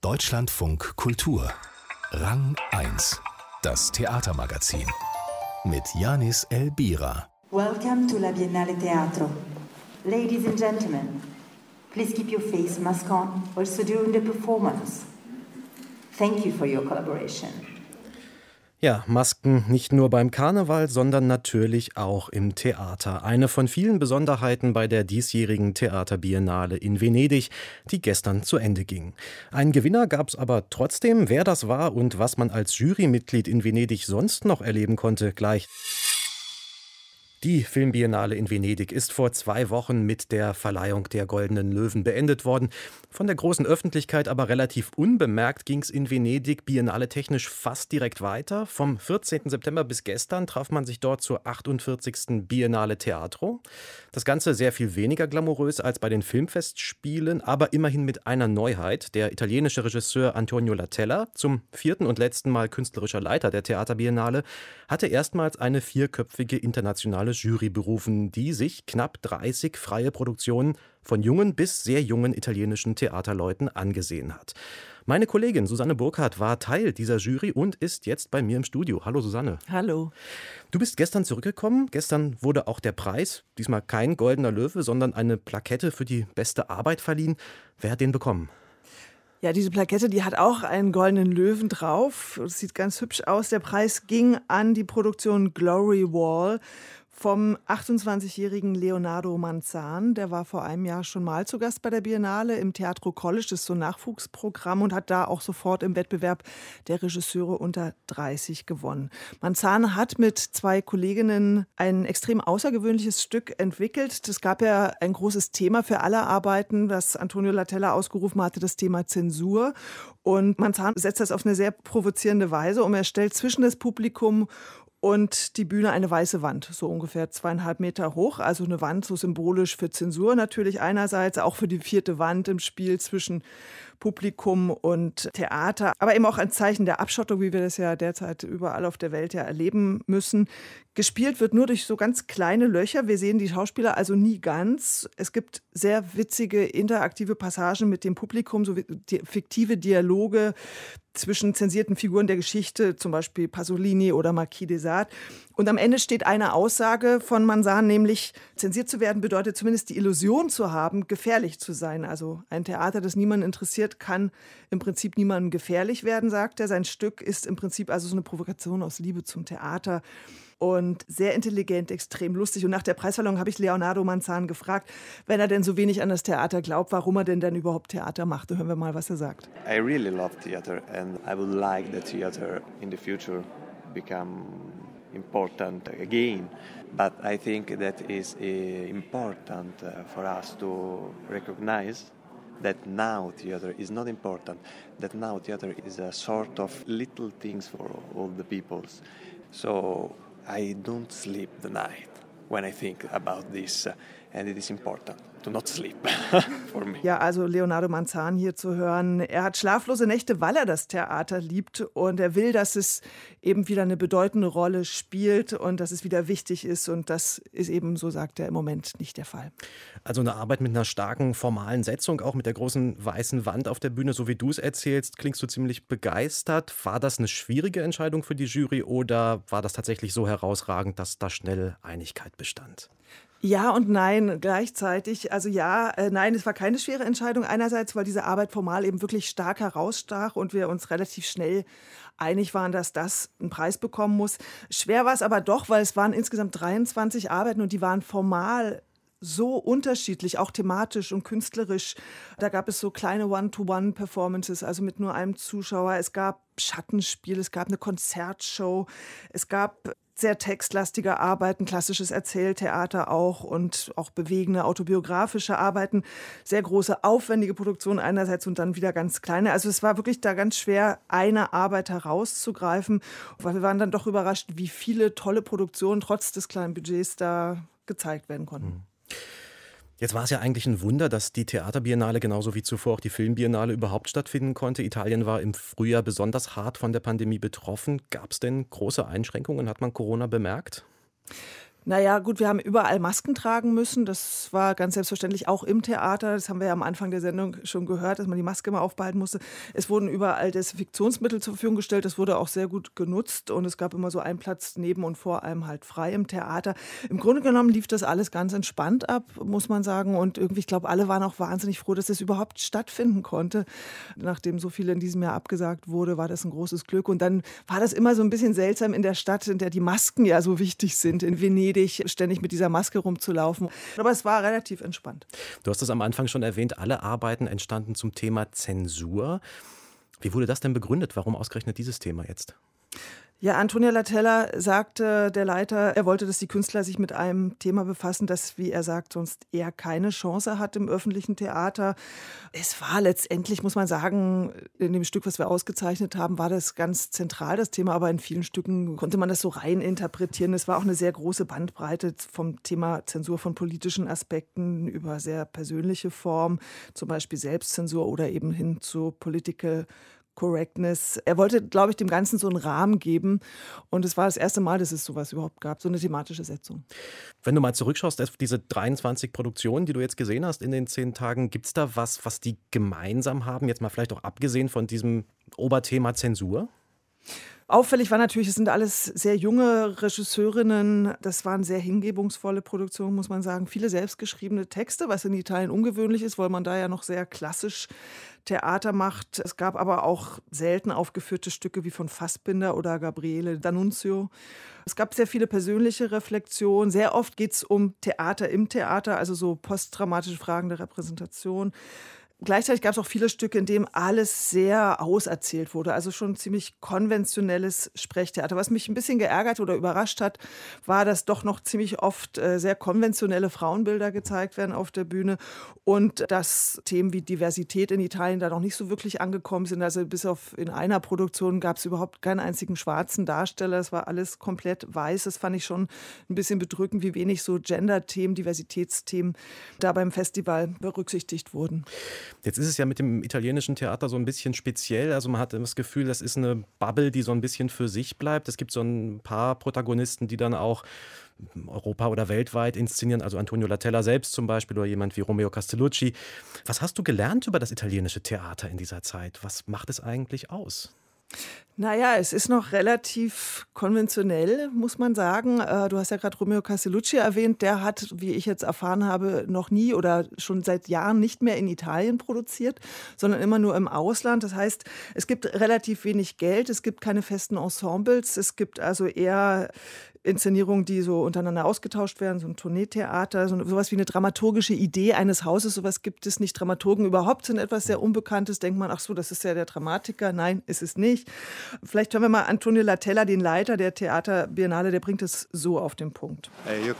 Deutschlandfunk Kultur. Rang 1. Das Theatermagazin. Mit Yanis Elbira. Welcome to La Biennale Teatro. Ladies and gentlemen, please keep your face mask on also during the performance. Thank you for your collaboration. Ja, Masken nicht nur beim Karneval, sondern natürlich auch im Theater. Eine von vielen Besonderheiten bei der diesjährigen Theaterbiennale in Venedig, die gestern zu Ende ging. Einen Gewinner gab es aber trotzdem. Wer das war und was man als Jurymitglied in Venedig sonst noch erleben konnte, gleich. Die Filmbiennale in Venedig ist vor 2 Wochen mit der Verleihung der Goldenen Löwen beendet worden. Von der großen Öffentlichkeit aber relativ unbemerkt ging es in Venedig biennale technisch fast direkt weiter. Vom 14. September bis gestern traf man sich dort zur 48. Biennale Teatro. Das Ganze sehr viel weniger glamourös als bei den Filmfestspielen, aber immerhin mit einer Neuheit. Der italienische Regisseur Antonio Latella, zum 4. und letzten Mal künstlerischer Leiter der Theaterbiennale, hatte erstmals eine 4-köpfige internationale Jury berufen, die sich knapp 30 freie Produktionen von jungen bis sehr jungen italienischen Theaterleuten angesehen hat. Meine Kollegin Susanne Burkhardt war Teil dieser Jury und ist jetzt bei mir im Studio. Hallo Susanne. Hallo. Du bist gestern zurückgekommen. Gestern wurde auch der Preis, diesmal kein Goldener Löwe, sondern eine Plakette für die beste Arbeit verliehen. Wer hat den bekommen? Ja, diese Plakette, die hat auch einen goldenen Löwen drauf. Das sieht ganz hübsch aus. Der Preis ging an die Produktion Glory Wall vom 28-jährigen Leonardo Manzan. Der war vor einem Jahr schon mal zu Gast bei der Biennale im Teatro College. Das ist so ein Nachwuchsprogramm und hat da auch sofort im Wettbewerb der Regisseure unter 30 gewonnen. Manzan hat mit 2 Kolleginnen ein extrem außergewöhnliches Stück entwickelt. Es gab ja ein großes Thema für alle Arbeiten, das Antonio Latella ausgerufen hatte, das Thema Zensur. Und Manzan setzt das auf eine sehr provozierende Weise um. Er stellt zwischen das Publikum und die Bühne eine weiße Wand, so ungefähr 2,5 Meter hoch. Also eine Wand so symbolisch für Zensur natürlich einerseits, auch für die 4. Wand im Spiel zwischen Publikum und Theater, aber eben auch ein Zeichen der Abschottung, wie wir das ja derzeit überall auf der Welt ja erleben müssen. Gespielt wird nur durch so ganz kleine Löcher. Wir sehen die Schauspieler also nie ganz. Es gibt sehr witzige interaktive Passagen mit dem Publikum, so fiktive Dialoge zwischen zensierten Figuren der Geschichte, zum Beispiel Pasolini oder Marquis de Sade. Und am Ende steht eine Aussage von Manzan, nämlich zensiert zu werden bedeutet zumindest die Illusion zu haben, gefährlich zu sein. Also ein Theater, das niemanden interessiert, kann im Prinzip niemandem gefährlich werden, sagt er. Sein Stück ist im Prinzip also so eine Provokation aus Liebe zum Theater. Und sehr intelligent, extrem lustig. Und nach der Preisverleihung habe ich Leonardo Manzan gefragt, wenn er denn so wenig an das Theater glaubt, warum er denn dann überhaupt Theater macht. Hören wir mal, was er sagt. I really love theater and I would like the theater in the future become important again. But I think that is important for us to recognize that now theater is not important, that now theater is a sort of little things for all the peoples. So I don't sleep the night when I think about this, and it is important to not sleep for me. Ja, also Leonardo Manzan hier zu hören. Er hat schlaflose Nächte, weil er das Theater liebt und er will, dass es eben wieder eine bedeutende Rolle spielt und dass es wieder wichtig ist und das ist eben, so sagt er, im Moment nicht der Fall. Also eine Arbeit mit einer starken formalen Setzung, auch mit der großen weißen Wand auf der Bühne, so wie du es erzählst, klingst du ziemlich begeistert. War das eine schwierige Entscheidung für die Jury oder war das tatsächlich so herausragend, dass da schnell Einigkeit bestand? Ja und nein gleichzeitig. Also nein, es war keine schwere Entscheidung. Einerseits, weil diese Arbeit formal eben wirklich stark herausstach und wir uns relativ schnell einig waren, dass das einen Preis bekommen muss. Schwer war es aber doch, weil es waren insgesamt 23 Arbeiten und die waren formal so unterschiedlich, auch thematisch und künstlerisch. Da gab es so kleine One-to-One-Performances, also mit nur einem Zuschauer. Es gab Schattenspiel, es gab eine Konzertshow, es gab sehr textlastige Arbeiten, klassisches Erzähltheater auch und auch bewegende autobiografische Arbeiten, sehr große, aufwendige Produktionen einerseits und dann wieder ganz kleine. Also es war wirklich da ganz schwer, eine Arbeit herauszugreifen, weil wir waren dann doch überrascht, wie viele tolle Produktionen trotz des kleinen Budgets da gezeigt werden konnten. Jetzt war es ja eigentlich ein Wunder, dass die Theaterbiennale genauso wie zuvor auch die Filmbiennale überhaupt stattfinden konnte. Italien war im Frühjahr besonders hart von der Pandemie betroffen. Gab es denn große Einschränkungen? Hat man Corona bemerkt? Naja, gut, wir haben überall Masken tragen müssen. Das war ganz selbstverständlich auch im Theater. Das haben wir ja am Anfang der Sendung schon gehört, dass man die Maske immer aufbehalten musste. Es wurden überall Desinfektionsmittel zur Verfügung gestellt. Das wurde auch sehr gut genutzt. Und es gab immer so einen Platz neben und vor einem halt frei im Theater. Im Grunde genommen lief das alles ganz entspannt ab, muss man sagen. Und irgendwie, ich glaube, alle waren auch wahnsinnig froh, dass es überhaupt stattfinden konnte. Nachdem so viel in diesem Jahr abgesagt wurde, war das ein großes Glück. Und dann war das immer so ein bisschen seltsam in der Stadt, in der die Masken ja so wichtig sind, in Venedig, ständig mit dieser Maske rumzulaufen. Aber es war relativ entspannt. Du hast es am Anfang schon erwähnt, alle Arbeiten entstanden zum Thema Zensur. Wie wurde das denn begründet? Warum ausgerechnet dieses Thema jetzt? Ja, Antonio Latella sagte, der Leiter, er wollte, dass die Künstler sich mit einem Thema befassen, das, wie er sagt, sonst eher keine Chance hat im öffentlichen Theater. Es war letztendlich, muss man sagen, in dem Stück, was wir ausgezeichnet haben, war das ganz zentral, das Thema, aber in vielen Stücken konnte man das so rein interpretieren. Es war auch eine sehr große Bandbreite vom Thema Zensur von politischen Aspekten über sehr persönliche Formen, zum Beispiel Selbstzensur oder eben hin zu Political Correctness. Er wollte, glaube ich, dem Ganzen so einen Rahmen geben. Und es war das erste Mal, dass es sowas überhaupt gab, so eine thematische Setzung. Wenn du mal zurückschaust auf diese 23 Produktionen, die du jetzt gesehen hast in den 10 Tagen, gibt es da was die gemeinsam haben, jetzt mal vielleicht auch abgesehen von diesem Oberthema Zensur? Auffällig war natürlich, es sind alles sehr junge Regisseurinnen. Das waren sehr hingebungsvolle Produktionen, muss man sagen. Viele selbstgeschriebene Texte, was in Italien ungewöhnlich ist, weil man da ja noch sehr klassisch Theater macht. Es gab aber auch selten aufgeführte Stücke wie von Fassbinder oder Gabriele D'Annunzio. Es gab sehr viele persönliche Reflexionen. Sehr oft geht es um Theater im Theater, also so posttraumatische Fragen der Repräsentation. Gleichzeitig gab es auch viele Stücke, in denen alles sehr auserzählt wurde, also schon ziemlich konventionelles Sprechtheater. Was mich ein bisschen geärgert oder überrascht hat, war, dass doch noch ziemlich oft sehr konventionelle Frauenbilder gezeigt werden auf der Bühne und dass Themen wie Diversität in Italien da noch nicht so wirklich angekommen sind. Also bis auf in einer Produktion gab es überhaupt keinen einzigen schwarzen Darsteller. Es war alles komplett weiß. Das fand ich schon ein bisschen bedrückend, wie wenig so Gender-Themen, Diversitätsthemen da beim Festival berücksichtigt wurden. Jetzt ist es ja mit dem italienischen Theater so ein bisschen speziell. Also man hat das Gefühl, das ist eine Bubble, die so ein bisschen für sich bleibt. Es gibt so ein paar Protagonisten, die dann auch Europa- oder weltweit inszenieren. Also Antonio Latella selbst zum Beispiel oder jemand wie Romeo Castellucci. Was hast du gelernt über das italienische Theater in dieser Zeit? Was macht es eigentlich aus? Naja, es ist noch relativ konventionell, muss man sagen. Du hast ja gerade Romeo Castellucci erwähnt. Der hat, wie ich jetzt erfahren habe, noch nie oder schon seit Jahren nicht mehr in Italien produziert, sondern immer nur im Ausland. Das heißt, es gibt relativ wenig Geld, es gibt keine festen Ensembles, es gibt also eher Inszenierungen, die so untereinander ausgetauscht werden, so ein Tourneetheater, sowas wie eine dramaturgische Idee eines Hauses, sowas gibt es nicht. Dramaturgen überhaupt sind etwas sehr Unbekanntes, denkt man, ach so, das ist ja der Dramatiker. Nein, ist es nicht. Vielleicht hören wir mal Antonio Latella, den Leiter der Theaterbiennale, der bringt es so auf den Punkt.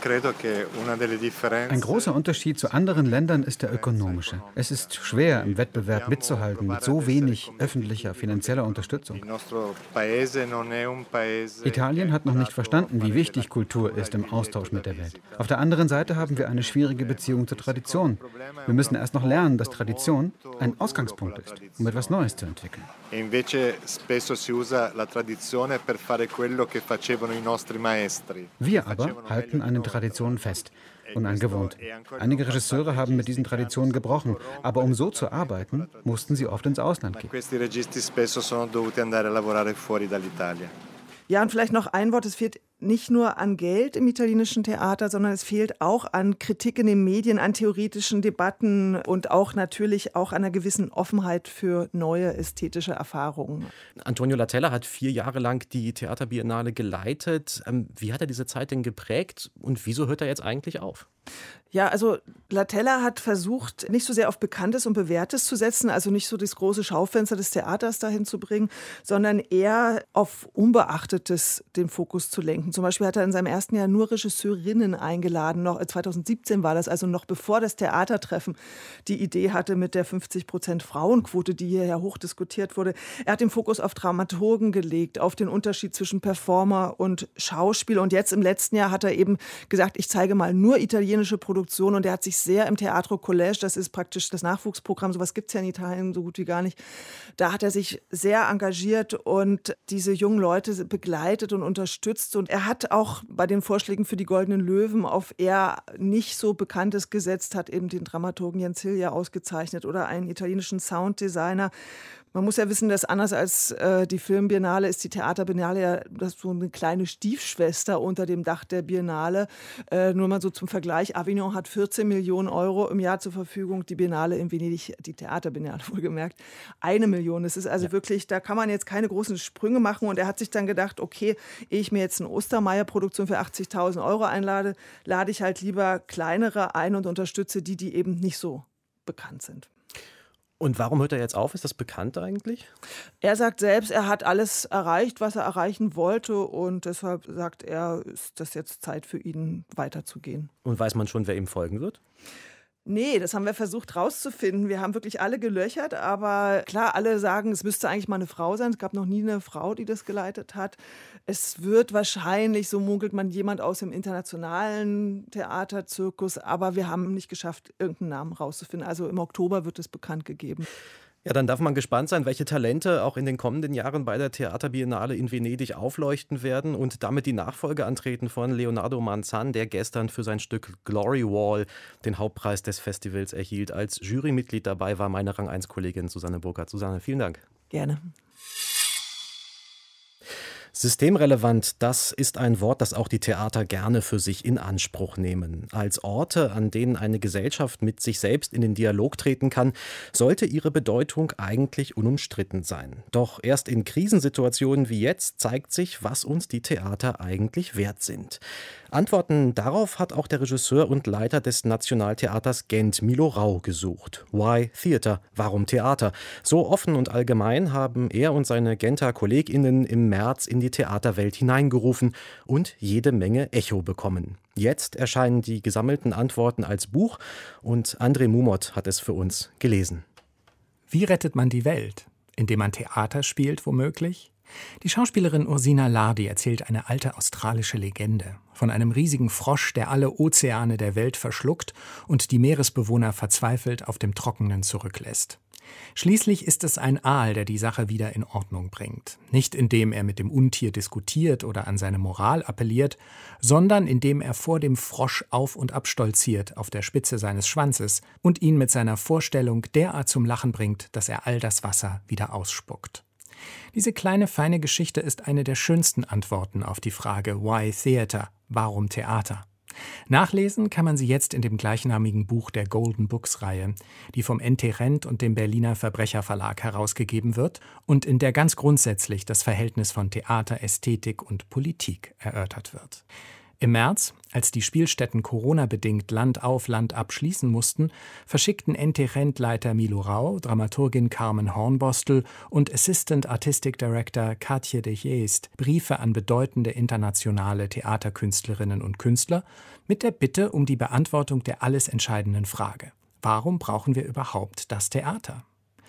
Ein großer Unterschied zu anderen Ländern ist der ökonomische. Es ist schwer, im Wettbewerb mitzuhalten mit so wenig öffentlicher, finanzieller Unterstützung. Italien hat noch nicht verstanden, wie wichtig Kultur ist im Austausch mit der Welt. Auf der anderen Seite haben wir eine schwierige Beziehung zur Tradition. Wir müssen erst noch lernen, dass Tradition ein Ausgangspunkt ist, um etwas Neues zu entwickeln. Wir aber halten an den Traditionen fest. Unangewohnt. Einige Regisseure haben mit diesen Traditionen gebrochen, aber um so zu arbeiten, mussten sie oft ins Ausland gehen. Ja, und vielleicht noch ein Wort, es fehlt nicht nur an Geld im italienischen Theater, sondern es fehlt auch an Kritik in den Medien, an theoretischen Debatten und auch natürlich auch an einer gewissen Offenheit für neue ästhetische Erfahrungen. Antonio Latella hat 4 Jahre lang die Theaterbiennale geleitet. Wie hat er diese Zeit denn geprägt und wieso hört er jetzt eigentlich auf? Ja, also Latella hat versucht, nicht so sehr auf Bekanntes und Bewährtes zu setzen, also nicht so das große Schaufenster des Theaters dahin zu bringen, sondern eher auf Unbeachtetes den Fokus zu lenken. Zum Beispiel hat er in seinem ersten Jahr nur Regisseurinnen eingeladen, noch 2017 war das, also noch bevor das Theatertreffen die Idee hatte mit der 50% Frauenquote, die hierher hoch diskutiert wurde. Er hat den Fokus auf Dramaturgen gelegt, auf den Unterschied zwischen Performer und Schauspiel und jetzt im letzten Jahr hat er eben gesagt, ich zeige mal nur italienische Produktionen Produktionen und der hat sich sehr im Teatro College, das ist praktisch das Nachwuchsprogramm, sowas gibt es ja in Italien so gut wie gar nicht, da hat er sich sehr engagiert und diese jungen Leute begleitet und unterstützt. Und er hat auch bei den Vorschlägen für die Goldenen Löwen auf eher nicht so Bekanntes gesetzt, hat eben den Dramaturgen Jens Hilja ausgezeichnet oder einen italienischen Sounddesigner. Man muss ja wissen, dass anders als die Filmbiennale ist die Theaterbiennale ja das so eine kleine Stiefschwester unter dem Dach der Biennale. Nur mal so zum Vergleich, Avignon hat 14 Millionen Euro im Jahr zur Verfügung, die Biennale in Venedig, die Theaterbiennale wohlgemerkt, 1 Million. Das ist also wirklich, da kann man jetzt keine großen Sprünge machen. Und er hat sich dann gedacht, okay, ehe ich mir jetzt eine Ostermeier-Produktion für 80.000 Euro einlade, lade ich halt lieber kleinere ein und unterstütze die eben nicht so bekannt sind. Und warum hört er jetzt auf? Ist das bekannt eigentlich? Er sagt selbst, er hat alles erreicht, was er erreichen wollte und deshalb sagt er, ist das jetzt Zeit für ihn weiterzugehen. Und weiß man schon, wer ihm folgen wird? Nee, das haben wir versucht rauszufinden. Wir haben wirklich alle gelöchert, aber klar, alle sagen, es müsste eigentlich mal eine Frau sein. Es gab noch nie eine Frau, die das geleitet hat. Es wird wahrscheinlich, so munkelt man, jemand aus dem internationalen Theaterzirkus, aber wir haben nicht geschafft, irgendeinen Namen rauszufinden. Also im Oktober wird es bekannt gegeben. Ja, dann darf man gespannt sein, welche Talente auch in den kommenden Jahren bei der Theaterbiennale in Venedig aufleuchten werden und damit die Nachfolge antreten von Leonardo Manzan, der gestern für sein Stück Glory Wall den Hauptpreis des Festivals erhielt. Als Jurymitglied dabei war meine Rang-1-Kollegin Susanne Burkhardt. Susanne, vielen Dank. Gerne. Systemrelevant, das ist ein Wort, das auch die Theater gerne für sich in Anspruch nehmen. Als Orte, an denen eine Gesellschaft mit sich selbst in den Dialog treten kann, sollte ihre Bedeutung eigentlich unumstritten sein. Doch erst in Krisensituationen wie jetzt zeigt sich, was uns die Theater eigentlich wert sind. Antworten darauf hat auch der Regisseur und Leiter des Nationaltheaters Gent, Milo Rau, gesucht. Why Theater? Warum Theater? So offen und allgemein haben er und seine Genter KollegInnen im März in die Theaterwelt hineingerufen und jede Menge Echo bekommen. Jetzt erscheinen die gesammelten Antworten als Buch und André Mumot hat es für uns gelesen. Wie rettet man die Welt? Indem man Theater spielt, womöglich? Die Schauspielerin Ursina Lardi erzählt eine alte australische Legende von einem riesigen Frosch, der alle Ozeane der Welt verschluckt und die Meeresbewohner verzweifelt auf dem Trockenen zurücklässt. Schließlich ist es ein Aal, der die Sache wieder in Ordnung bringt. Nicht indem er mit dem Untier diskutiert oder an seine Moral appelliert, sondern indem er vor dem Frosch auf und ab stolziert auf der Spitze seines Schwanzes und ihn mit seiner Vorstellung derart zum Lachen bringt, dass er all das Wasser wieder ausspuckt. Diese kleine, feine Geschichte ist eine der schönsten Antworten auf die Frage Why Theater? Warum Theater? Nachlesen kann man sie jetzt in dem gleichnamigen Buch der Golden Books-Reihe, die vom NT Rent und dem Berliner Verbrecherverlag herausgegeben wird und in der ganz grundsätzlich das Verhältnis von Theater, Ästhetik und Politik erörtert wird. Im März, als die Spielstätten Corona-bedingt Land auf, Land ab schließen mussten, verschickten NT-Rent-Leiter Milo Rau, Dramaturgin Carmen Hornbostel und Assistant Artistic Director Katje de Geest Briefe an bedeutende internationale Theaterkünstlerinnen und Künstler mit der Bitte um die Beantwortung der alles entscheidenden Frage: Warum brauchen wir überhaupt das Theater?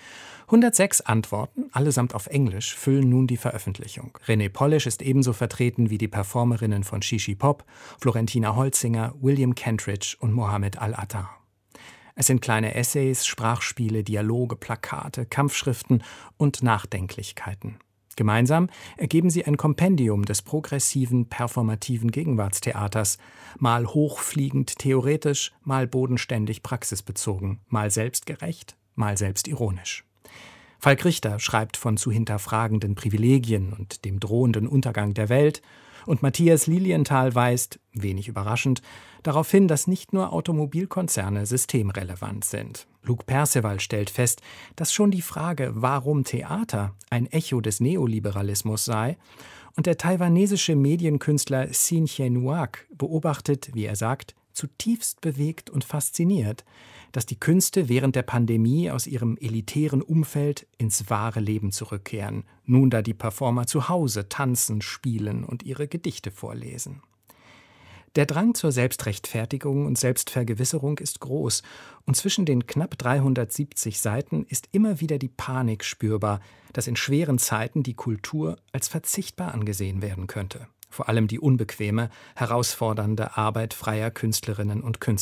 106 Antworten, allesamt auf Englisch, füllen nun die Veröffentlichung. René Polish ist ebenso vertreten wie die Performerinnen von Shishi Pop, Florentina Holzinger, William Kentridge und Mohammed Al-Attar. Es sind kleine Essays, Sprachspiele, Dialoge, Plakate, Kampfschriften und Nachdenklichkeiten. Gemeinsam ergeben sie ein Kompendium des progressiven, performativen Gegenwartstheaters, mal hochfliegend theoretisch, mal bodenständig praxisbezogen, mal selbstgerecht, mal selbstironisch. Falk Richter schreibt von zu hinterfragenden Privilegien und dem drohenden Untergang der Welt und Matthias Lilienthal weist, wenig überraschend, darauf hin, dass nicht nur Automobilkonzerne systemrelevant sind. Luc Perceval stellt fest, dass schon die Frage, warum Theater, ein Echo des Neoliberalismus sei, und der taiwanesische Medienkünstler Sin Chien-Huac beobachtet, wie er sagt, zutiefst bewegt und fasziniert, dass die Künste während der Pandemie aus ihrem elitären Umfeld ins wahre Leben zurückkehren, nun da die Performer zu Hause tanzen, spielen und ihre Gedichte vorlesen. Der Drang zur Selbstrechtfertigung und Selbstvergewisserung ist groß und zwischen den knapp 370 Seiten ist immer wieder die Panik spürbar, dass in schweren Zeiten die Kultur als verzichtbar angesehen werden könnte. Vor allem die unbequeme, herausfordernde Arbeit freier Künstlerinnen und Künstler.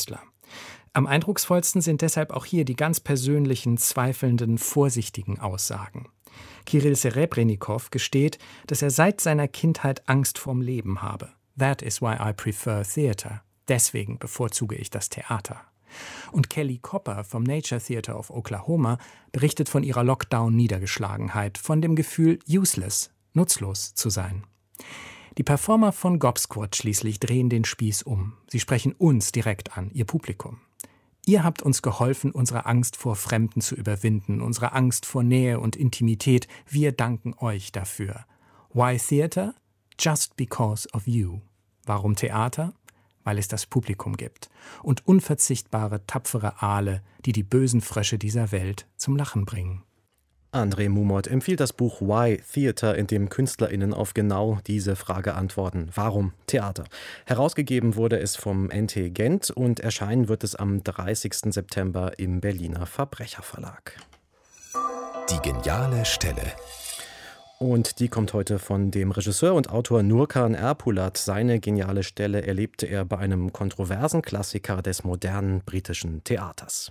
Am eindrucksvollsten sind deshalb auch hier die ganz persönlichen, zweifelnden, vorsichtigen Aussagen. Kirill Serebrennikov gesteht, dass er seit seiner Kindheit Angst vorm Leben habe. That is why I prefer theater. Deswegen bevorzuge ich das Theater. Und Kelly Copper vom Nature Theater of Oklahoma berichtet von ihrer Lockdown-Niedergeschlagenheit, von dem Gefühl, useless, nutzlos zu sein. Die Performer von Gobsquad schließlich drehen den Spieß um. Sie sprechen uns direkt an, ihr Publikum. Ihr habt uns geholfen, unsere Angst vor Fremden zu überwinden, unsere Angst vor Nähe und Intimität. Wir danken euch dafür. Why Theater? Just because of you. Warum Theater? Weil es das Publikum gibt und unverzichtbare, tapfere Aale, die die bösen Frösche dieser Welt zum Lachen bringen. André Mumot empfiehlt das Buch Why Theater, in dem KünstlerInnen auf genau diese Frage antworten. Warum Theater? Herausgegeben wurde es vom NT Gent und erscheinen wird es am 30. September im Berliner Verbrecherverlag. Die geniale Stelle. Und die kommt heute von dem Regisseur und Autor Nurkan Erpulat. Seine geniale Stelle erlebte er bei einem kontroversen Klassiker des modernen britischen Theaters.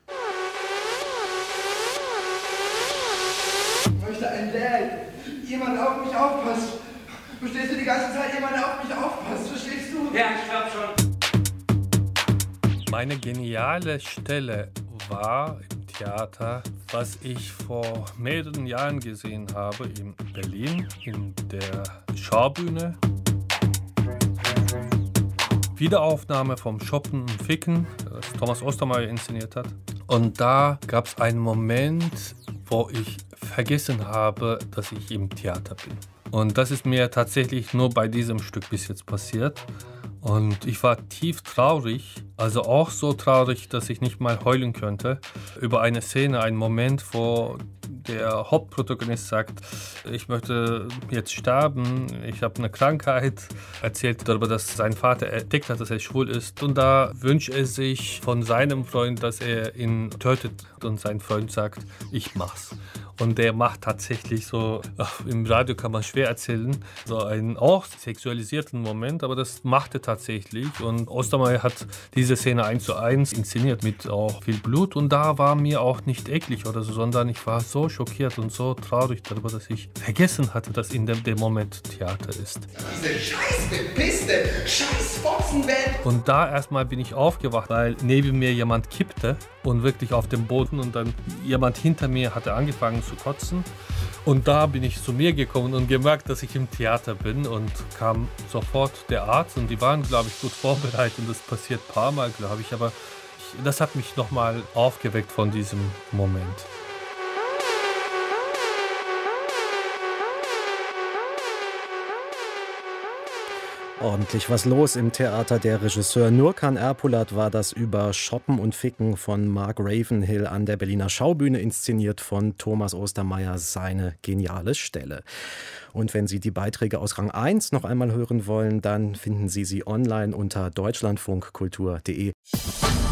Ich möchte ein Dad. Jemand, der auf mich aufpasst. Verstehst du, die ganze Zeit jemand, der auf mich aufpasst? Verstehst du? Ja, ich glaub schon. Meine geniale Stelle war im Theater, was ich vor mehreren Jahren gesehen habe in Berlin, in der Schaubühne. Wiederaufnahme vom Shoppen und Ficken, das Thomas Ostermeier inszeniert hat. Und da gab es einen Moment, wo ich vergessen habe, dass ich im Theater bin. Und das ist mir tatsächlich nur bei diesem Stück bis jetzt passiert. Und ich war tief traurig, also auch so traurig, dass ich nicht mal heulen könnte, über eine Szene, einen Moment, wo der Hauptprotagonist sagt, ich möchte jetzt sterben, ich habe eine Krankheit, erzählt darüber, dass sein Vater entdeckt hat, dass er schwul ist. Und da wünscht er sich von seinem Freund, dass er ihn tötet. Und sein Freund sagt, ich mach's. Und der macht tatsächlich so, im Radio kann man schwer erzählen, so einen auch sexualisierten Moment, aber das macht er tatsächlich. Und Ostermeier hat diese Szene 1:1 inszeniert mit auch viel Blut. Und da war mir auch nicht eklig oder so, sondern ich war so schockiert und so traurig darüber, dass ich vergessen hatte, dass in dem Moment Theater ist. Diese scheiß bepisste, scheiß Fotzenwelt. Und da erstmal bin ich aufgewacht, weil neben mir jemand kippte und wirklich auf dem Boden und dann jemand hinter mir hatte angefangen zu kotzen. Und da bin ich zu mir gekommen und gemerkt, dass ich im Theater bin und kam sofort der Arzt und die waren, glaube ich, gut vorbereitet und das passiert ein paar Mal, glaube ich, aber das hat mich nochmal aufgeweckt von diesem Moment. Ordentlich was los im Theater. Der Regisseur Nurkan Erpulat war das über Shoppen und Ficken von Mark Ravenhill an der Berliner Schaubühne inszeniert von Thomas Ostermeier, seine geniale Stelle. Und wenn Sie die Beiträge aus Rang 1 noch einmal hören wollen, dann finden Sie sie online unter deutschlandfunkkultur.de.